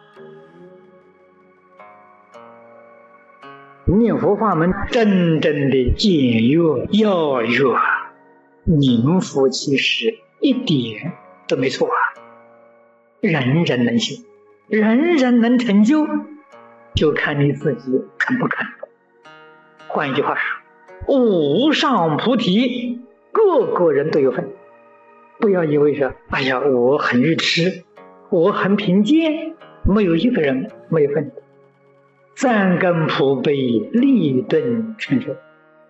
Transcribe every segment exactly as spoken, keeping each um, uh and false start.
念佛法门真正的简约要约，名副其实，一点都没错啊！人人能修，人人能成就，就看你自己肯不肯。换一句话说，无上菩提，个个人都有份。不要以为说，哎呀，我很愚痴，我很贫贱，没有一个人没有份。三根普被，立顿成就。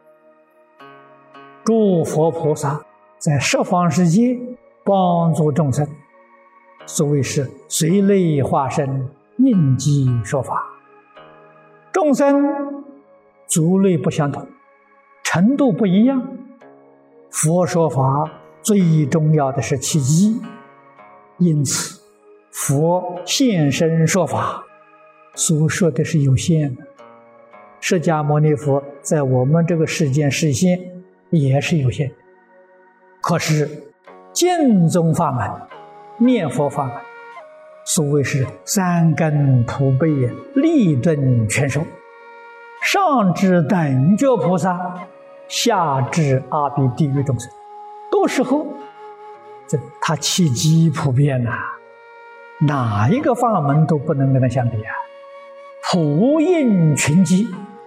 诸佛菩萨在十方世界帮助众生，所谓是随类化身，应机说法。众生族类不相同，程度不一样，佛说法最重要的是契机，因此佛现身说法所说的是有限的。释迦牟尼佛在我们这个世间示现也是有限的，可是净宗法门、念佛法门，所谓是三根普被，立顿全收，上至等觉菩萨，下至阿鼻地狱众生，都适合。这他契机普遍呐、啊，哪一个法门都不能跟他相比啊！普应群机，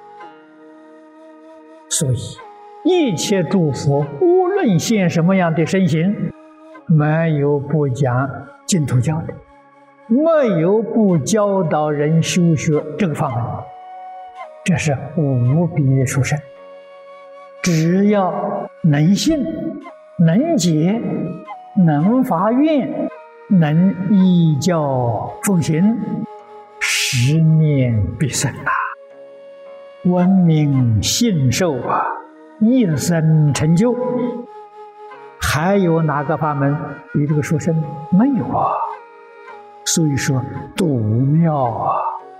所以一切诸佛无论现什么样的身形，没有不讲净土教的，没有不教导人修学这个法门，这是无比殊胜。只要能信、能解、能发愿、能依教奉行，十念必生啊！闻名信受啊，一生成就。还有哪个法门比这个殊胜？没有啊！所以说独妙啊！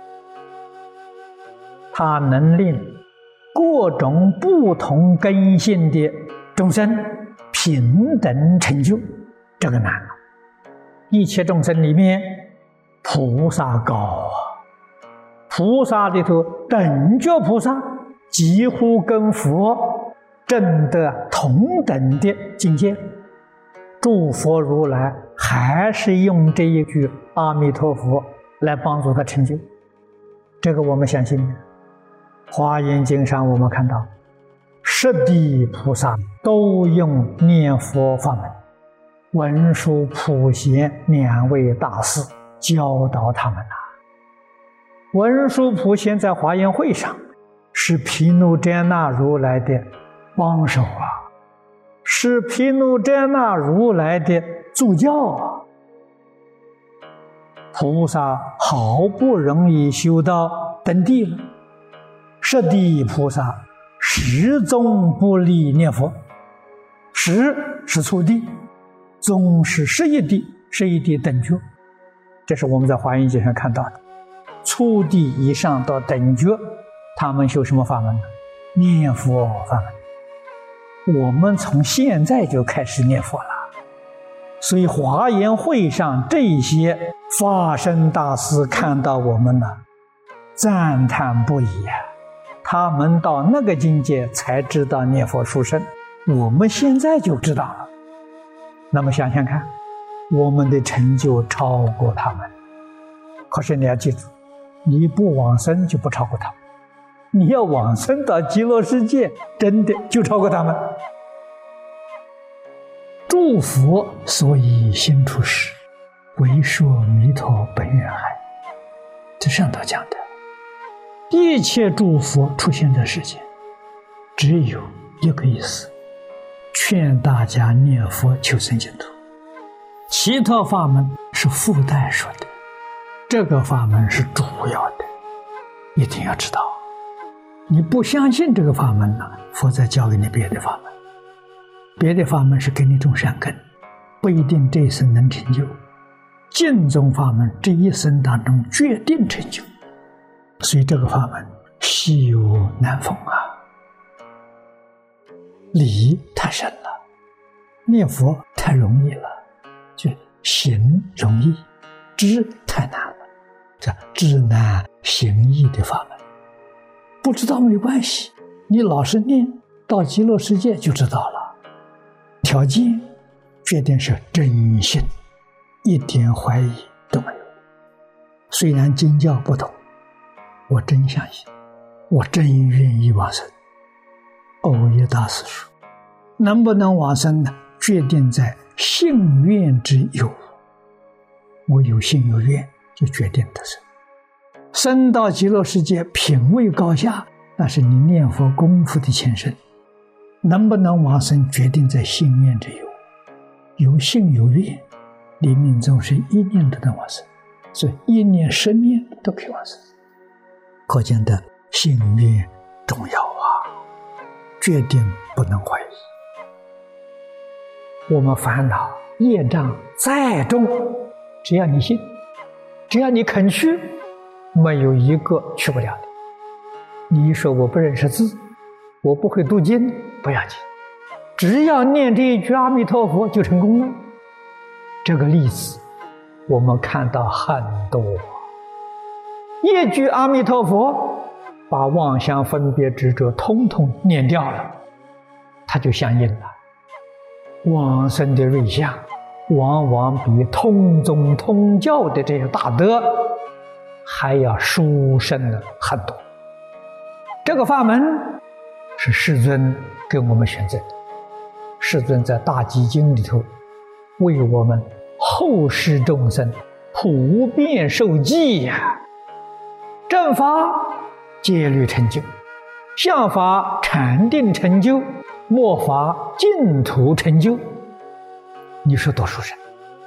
它能令各种不同根性的众生平等成就，这个难啊！一切众生里面，菩萨高啊！菩萨里头，等觉菩萨几乎跟佛证得同等的境界。诸佛如来还是用这一句阿弥陀佛来帮助他成就，这个我们相信。华严经上我们看到，十地菩萨都用念佛法门，文殊普贤两位大师教导他们啊。文殊普贤在华严会上是毗卢遮那如来的帮手啊，是毗卢遮那如来的助教啊。菩萨好不容易修到登地了，十地菩萨始终不离念佛。十是初地，宗是十一地，十一地等觉，这是我们在华严经上看到的。初地以上到等觉，他们修什么法门呢？念佛法门。我们从现在就开始念佛了，所以华严会上这些法身大师看到我们了，赞叹不已啊！他们到那个境界才知道念佛殊胜，我们现在就知道了。那么想想看，我们的成就超过他们。可是你要记住，你不往生就不超过他们，你要往生到极乐世界，真的就超过他们。诸佛所以心出世，为说弥陀本愿海。这上头讲的，一切诸佛出现在世间，只有一个意思，劝大家念佛求生净土。其他法门是附带说的，这个法门是主要的，一定要知道。你不相信这个法门呢，佛再教给你别的法门，别的法门是给你种善根，不一定这一生能成就。净宗法门这一生当中决定成就，所以这个法门稀有难逢啊！理太深了，念佛太容易了，就行容易，知太难了。 这知难行易的法门。不知道没关系，你老实念，到极乐世界就知道了。条件决定是真心，一点怀疑都没有。虽然经教不同，我真相信，我真愿意往生。耦业大师说，能不能往生呢？决定在信愿之有。我有信有愿，就决定得生。生到极乐世界，品位高下，那是你念佛功夫的前身。能不能往生，决定在信愿之有。有信有愿，你命中是一念都能往生，所以一念十念都可以往生。可见的信愿重要啊，决定不能怀疑。我们烦恼业障再重，只要你信，只要你肯去，没有一个去不了的。你说我不认识字，我不会读经，不要紧，只要念这一句阿弥陀佛就成功了。这个例子我们看到很多，一句阿弥陀佛把妄想分别执着通通念掉了，它就相应了。往生的瑞相往往比通宗通教的这些大德还要殊胜了很多。这个法门是世尊给我们选择的，世尊在大集经里头为我们后世众生普遍受记呀、啊，正法戒律成就，相法禅定成就，末法净土成就。你说多殊胜！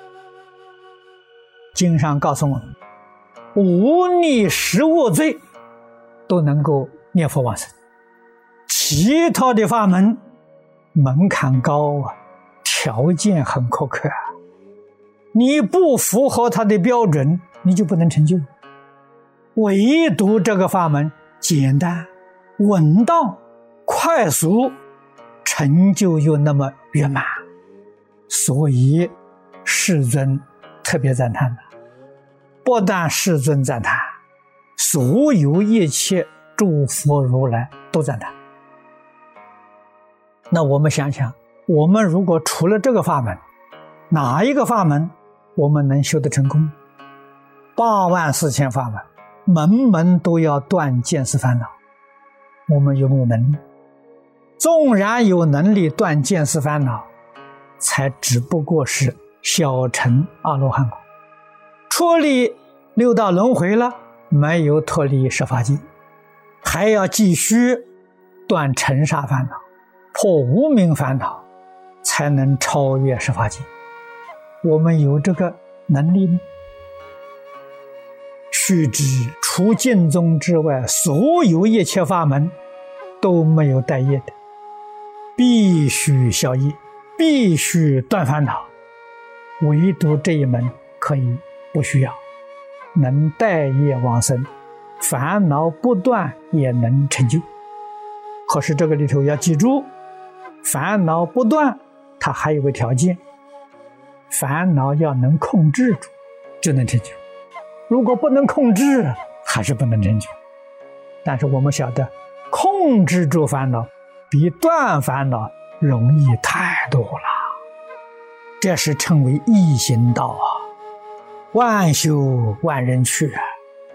经上告诉我们，无逆十恶罪都能够念佛往生，其他的法门门槛高啊，条件很苛刻啊，你不符合他的标准，你就不能成就。唯独这个法门简单、稳当、快速，成就又那么圆满，所以世尊特别赞叹的。不但世尊赞叹，所有一切诸佛如来都赞叹。那我们想想，我们如果除了这个法门，哪一个法门我们能修得成功？八万四千法门，门门都要断见思烦恼，我们有没有能力？纵然有能力断见思烦恼，才只不过是小乘阿罗汉果，脱离六道轮回了，没有脱离十法界，还要继续断尘沙烦恼，破无明烦恼，才能超越十法界。我们有这个能力吗？须知除净宗之外，所有一切法门都没有带业的，必须消业，必须断烦恼，唯独这一门可以不需要，能带业往生，烦恼不断也能成就。可是这个里头要记住，烦恼不断它还有个条件，烦恼要能控制住就能成就，如果不能控制还是不能成就。但是我们晓得控制住烦恼比断烦恼容易太多了，这是称为易行道啊，万修万人去啊。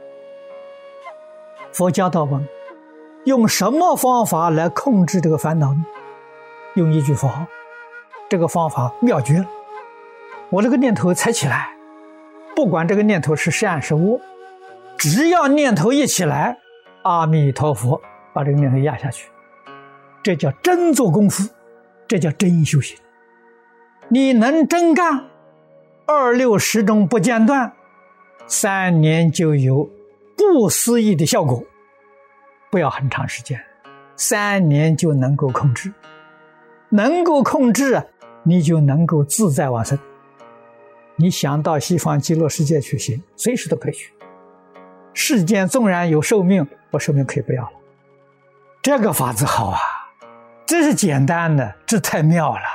佛教导我们用什么方法来控制这个烦恼呢？用一句佛号，这个方法妙绝了。我这个念头才起来，不管这个念头是善是恶，只要念头一起来，阿弥陀佛把这个念头压下去，这叫真做功夫，这叫真修行。你能真干，二六十中不间断，三年就有不思议的效果。不要很长时间，三年就能够控制，能够控制，你就能够自在往生。你想到西方极乐世界去行，随时都可以去。世间纵然有寿命，我寿命可以不要了。这个法子好啊，这是简单的，这太妙了。